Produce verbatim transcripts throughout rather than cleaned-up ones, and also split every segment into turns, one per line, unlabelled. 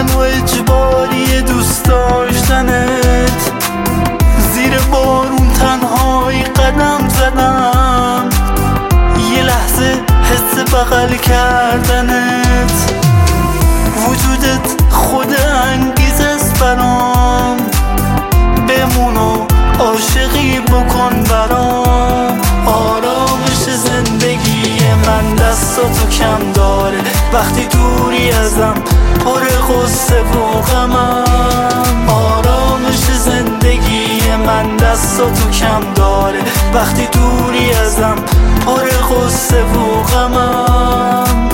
و اجباری دوست داشتنت. زیر بارون تنهایی قدم زدم، یه لحظه حس بغل کردنت. وجودت خود انگیز است برام، بمون و عاشقی بکن برام. آرامش زندگی من دستاتو کم داره، وقتی دوری ازم پر غصه و غمم. آرامش زندگی من دستاتو کم داره، وقتی دوری ازم پر غصه و غمم.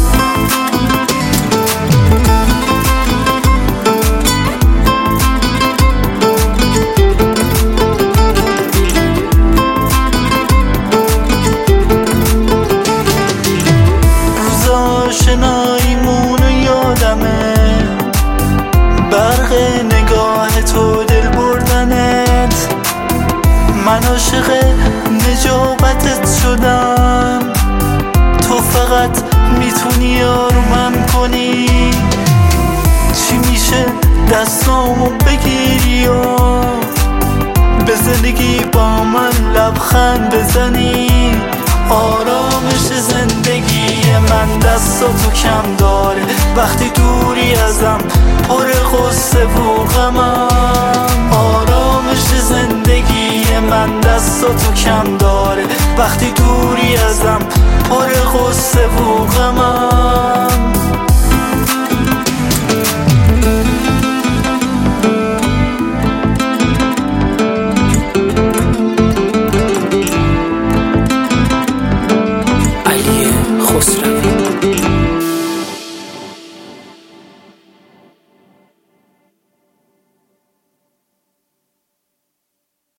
آشناییمون و یادمه، برق نگاه تو دل بردنت. من عاشق نجابتت شدم، تو فقط میتونی آرومم کنی. چی میشه دستامو بگیری و به زندگی با من لبخند بزنی. آرامش زندگی من دستاتو کم داره، وقتی دوری ازم پر غصه و غمم. آرامش زندگی من دستاتو کم داره، وقتی دوری ازم پر غصه و غمم.